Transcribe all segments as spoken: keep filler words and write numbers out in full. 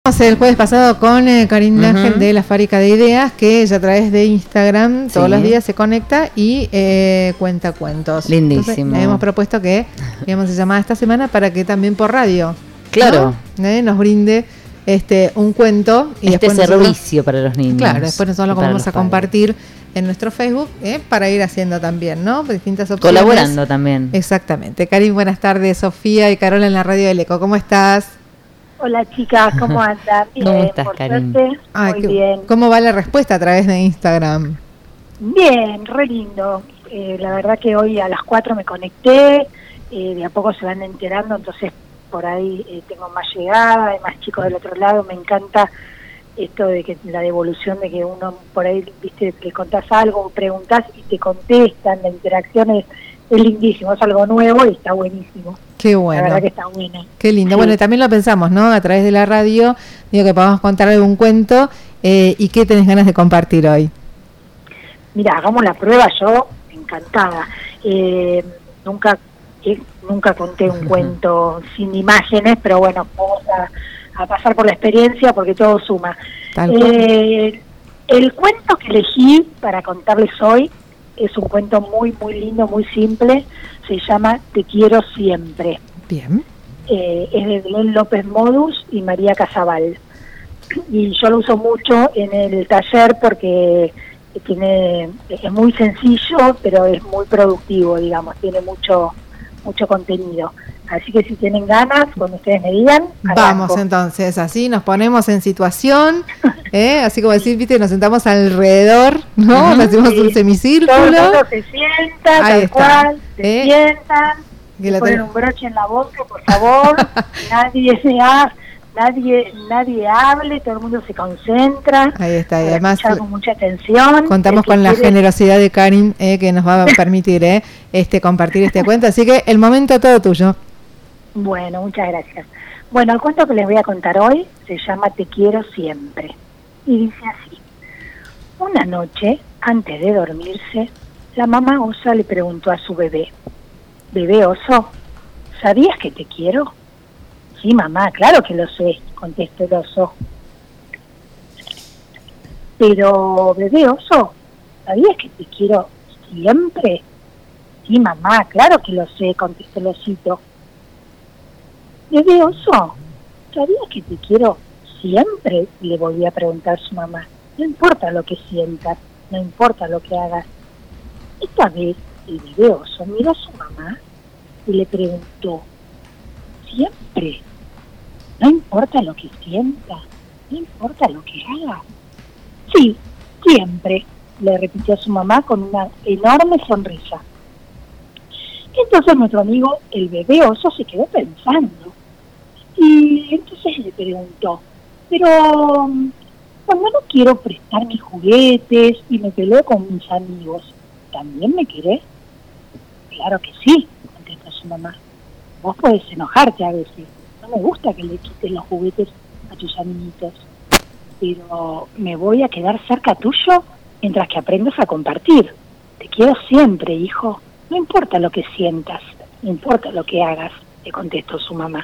El jueves pasado con eh, Karin Ángel Uh-huh. de la Fábrica de Ideas, que ella a través de Instagram todos Sí. los días se conecta y eh, cuenta cuentos. Lindísimo. Entonces, le hemos propuesto que digamos, se llamara esta semana para que también por radio, Claro. ¿no? ¿Eh? nos brinde este un cuento y este después servicio para los niños. Claro, después nosotros lo para vamos los a padres. compartir en nuestro Facebook ¿eh? para ir haciendo también, ¿no? Distintas opciones. Colaborando también. Exactamente. Karin, buenas tardes. Sofía y Carola en la radio del Eco. ¿Cómo estás? Hola chicas, ¿cómo andan? Bien, ¿Cómo estás, por Karin? suerte, Ay, muy qué- bien. ¿Cómo va la respuesta a través de Instagram? Bien, re lindo. Eh, la verdad que hoy a las cuatro me conecté, eh, de a poco se van enterando, entonces por ahí eh, tengo más llegada, hay más chicos del otro lado, me encanta esto de que la devolución de que uno por ahí, viste, le contás algo, preguntás y te contestan, la interacción es, es lindísimo, es algo nuevo y está buenísimo. Qué La bueno. verdad que está buena. Qué lindo. Sí. Bueno, y también lo pensamos, ¿no? A través de la radio, digo que podamos contar algún cuento eh, y qué tenés ganas de compartir hoy. Mira, hagamos la prueba, yo encantada. Eh, nunca eh, nunca conté un cuento sin imágenes, pero bueno, vamos a, a pasar por la experiencia porque todo suma. Tal cual. Eh, el cuento que elegí para contarles hoy es un cuento muy, muy lindo, muy simple. Se llama Te quiero siempre. Bien. Eh, es de Belén López Modus y María Casabal. Y yo lo uso mucho en el taller porque tiene es muy sencillo, pero es muy productivo, digamos, tiene mucho mucho contenido. Así que si tienen ganas, cuando ustedes me digan, Vamos arranco. entonces, así nos ponemos en situación, ¿eh? Así como decir, viste, nos sentamos alrededor, ¿no? Ujú. Hacemos Sí. un Todo el semicírculo. mundo se sienta, Ahí tal está. cual, se ¿Eh? sientan, Que la ponen ten- un broche en la boca, por favor, nadie se ha, nadie nadie hable, todo el mundo se concentra. Ahí está, y para además escuchar con mucha atención. contamos El que con la quiere- generosidad de Karin, eh, que nos va a permitir eh, este compartir este cuento, así que el momento todo tuyo. Bueno, muchas gracias. Bueno, el cuento que les voy a contar hoy se llama Te quiero siempre. Y dice así. Una noche, antes de dormirse, la mamá osa le preguntó a su bebé, «Bebé oso, ¿sabías que te quiero?» «Sí, mamá, claro que lo sé», contestó el oso. «Pero, bebé oso, ¿sabías que te quiero siempre?» «Sí, mamá, claro que lo sé», contestó el osito. «Bebé oso, ¿sabías que te quiero siempre?» le volvió a preguntar su mamá. «No importa lo que sientas, no importa lo que hagas». Esta vez el bebé oso miró a su mamá y le preguntó, «¿Siempre? No importa lo que sientas, no importa lo que hagas». «Sí, siempre», le repitió su mamá con una enorme sonrisa. Entonces nuestro amigo, el bebé oso, se quedó pensando. Y entonces le preguntó, «Pero cuando no quiero prestar mis juguetes y me peleo con mis amigos, ¿también me querés?» «Claro que sí», contestó su mamá. «Vos podés enojarte a veces. No me gusta que le quites los juguetes a tus amiguitos. Pero me voy a quedar cerca tuyo mientras que aprendas a compartir. Te quiero siempre, hijo. No importa lo que sientas, no importa lo que hagas», le contestó su mamá.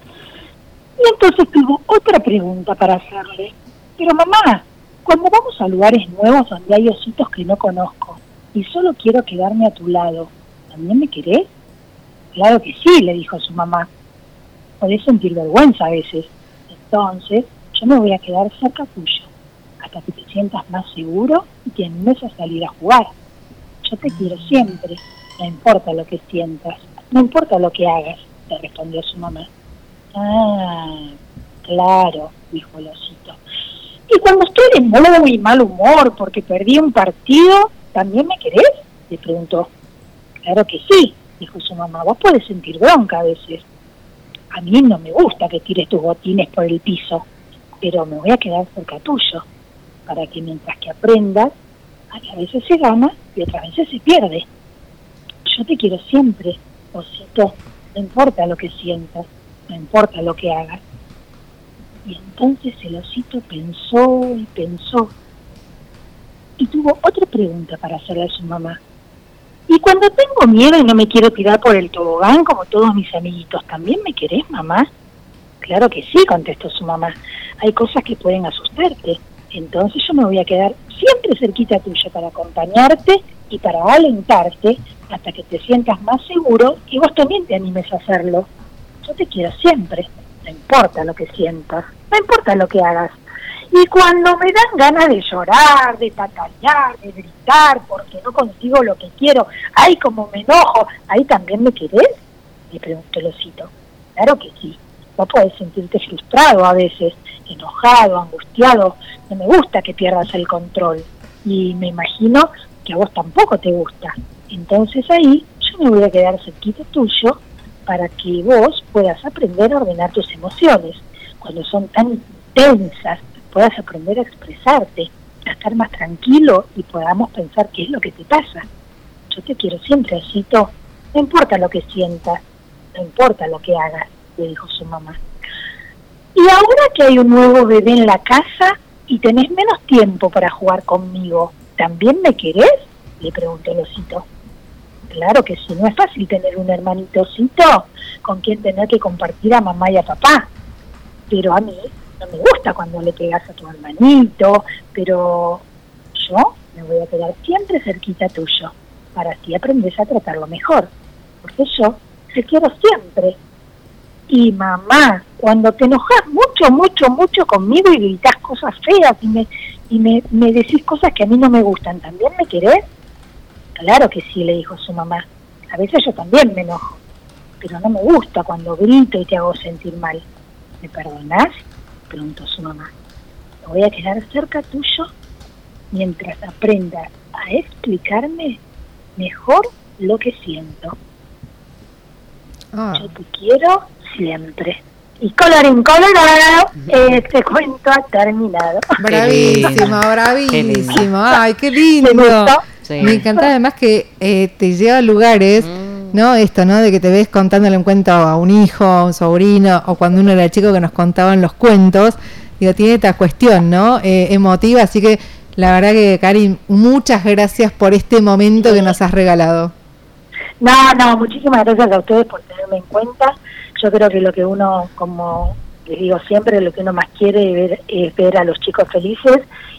Y entonces tuvo otra pregunta para hacerle. «Pero mamá, cuando vamos a lugares nuevos donde hay ositos que no conozco y solo quiero quedarme a tu lado, ¿también me querés?» «Claro que sí», le dijo su mamá. «Podés sentir vergüenza a veces. Entonces yo me voy a quedar cerca tuyo hasta que te sientas más seguro y te animes a salir a jugar. Yo te quiero siempre, no importa lo que sientas, no importa lo que hagas», le respondió su mamá. «Ah, claro», dijo el osito. «Y cuando estoy de muy mal humor porque perdí un partido, ¿también me querés?», le preguntó. «Claro que sí», dijo su mamá. «Vos podés sentir bronca a veces. A mí no me gusta que tires tus botines por el piso, pero me voy a quedar cerca tuyo, para que mientras que aprendas, a veces se gana y otras veces se pierde. Yo te quiero siempre, osito, no importa lo que sientas, no importa lo que hagas». Y entonces el osito pensó y pensó, y tuvo otra pregunta para hacerle a su mamá. «Y cuando tengo miedo y no me quiero tirar por el tobogán como todos mis amiguitos, ¿también me querés, mamá?» «Claro que sí», contestó su mamá. hay cosas que pueden asustarte. Entonces yo me voy a quedar siempre cerquita tuya para acompañarte y para alentarte hasta que te sientas más seguro y vos también te animes a hacerlo. Yo te quiero siempre, no importa lo que sientas, no importa lo que hagas. Y cuando me dan ganas de llorar, de patalear, de gritar, porque no consigo lo que quiero, ay, como me enojo, ¿ahí también me querés? Le preguntó el osito. Claro que sí. Vos podés sentirte frustrado a veces, enojado, angustiado. No me gusta que pierdas el control. Y me imagino que a vos tampoco te gusta. Entonces ahí yo me voy a quedar cerquita tuyo para que vos puedas aprender a ordenar tus emociones. Cuando son tan tensas, puedas aprender a expresarte, a estar más tranquilo y podamos pensar qué es lo que te pasa. Yo te quiero siempre, osito. No importa lo que sientas, no importa lo que hagas, le dijo su mamá. Y ahora que hay un nuevo bebé en la casa y tenés menos tiempo para jugar conmigo, ¿también me querés?, le preguntó el osito. Claro que sí, no es fácil tener un hermanito osito con quien tener que compartir a mamá y a papá. Pero a mí no me gusta cuando le pegas a tu hermanito, pero yo me voy a quedar siempre cerquita tuyo, para así aprendes a tratarlo mejor, porque yo te quiero siempre. Y mamá, cuando te enojas mucho, mucho, mucho conmigo y gritas cosas feas y me y me, me decís cosas que a mí no me gustan, ¿también me querés? Claro que sí, le dijo su mamá. A veces yo también me enojo, pero no me gusta cuando grito y te hago sentir mal. ¿Me perdonás?, preguntó su mamá. Me voy a quedar cerca tuyo mientras aprendas a explicarme mejor lo que siento. Ah. Yo te quiero siempre. Y colorín colorado, este cuento ha terminado. Bravísimo, bravísimo. Ay, qué lindo. Sí. Me encanta además que eh, te lleva a lugares, mm. ¿no? Esto, ¿no? De que te ves contándole un cuento a un hijo, a un sobrino, o cuando uno era chico que nos contaban los cuentos. Digo, tiene esta cuestión, ¿no? Eh, emotiva, así que la verdad que, Karin, muchas gracias por este momento sí. que nos has regalado. No, no, muchísimas gracias a ustedes por tenerme en cuenta. Yo creo que lo que uno, como les digo siempre, lo que uno más quiere ver, es ver a los chicos felices,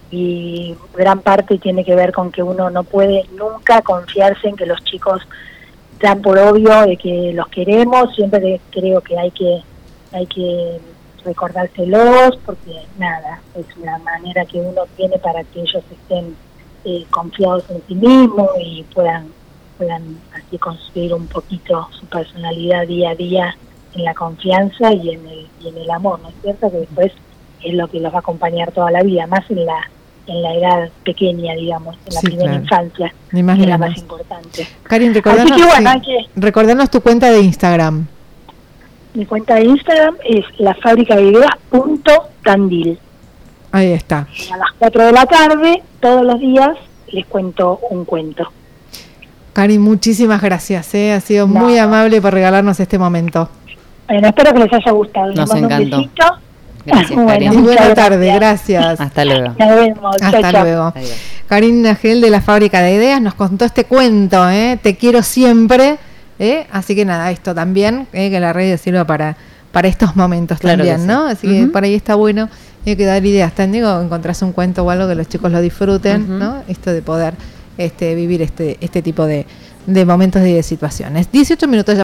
y gran parte tiene que ver con que uno no puede nunca confiarse en que los chicos dan por obvio de que los queremos. Siempre creo que hay que hay que recordárselos, porque nada, es una manera que uno tiene para que ellos estén eh, confiados en sí mismos y puedan puedan así construir un poquito su personalidad día a día en la confianza y en el y en el amor, ¿no es cierto? Que después es lo que los va a acompañar toda la vida, más en la en la edad pequeña, digamos, en la sí, primera claro. infancia, ni más, que ni es la más. más importante. Karin, recordanos, Así que, bueno, sí, hay que... recordanos tu cuenta de Instagram. Mi cuenta de Instagram es la fábrica de ideas punto tandil. Ahí está. Y a las cuatro de la tarde, todos los días, les cuento un cuento. Karin, muchísimas gracias, ¿eh? Ha sido no. muy amable por regalarnos este momento. Bueno, espero que les haya gustado. Nos les encantó. Un besito. Gracias, bueno, Karin. Y buena tarde, gracias. Hasta luego. Nos vemos. Hasta chau, chau. luego. Adiós. Karin Nagel de la Fábrica de Ideas nos contó este cuento, ¿eh? Te quiero siempre, ¿eh? Así que nada, esto también, ¿eh? Que la radio sirva para, para estos momentos claro también, sí. ¿no? Así uh-huh. que por ahí está bueno, hay que dar ideas. También digo, encontrás un cuento o algo que los chicos lo disfruten, uh-huh. ¿no? Esto de poder este, vivir este, este tipo de, de momentos y de situaciones. dieciocho minutos ya.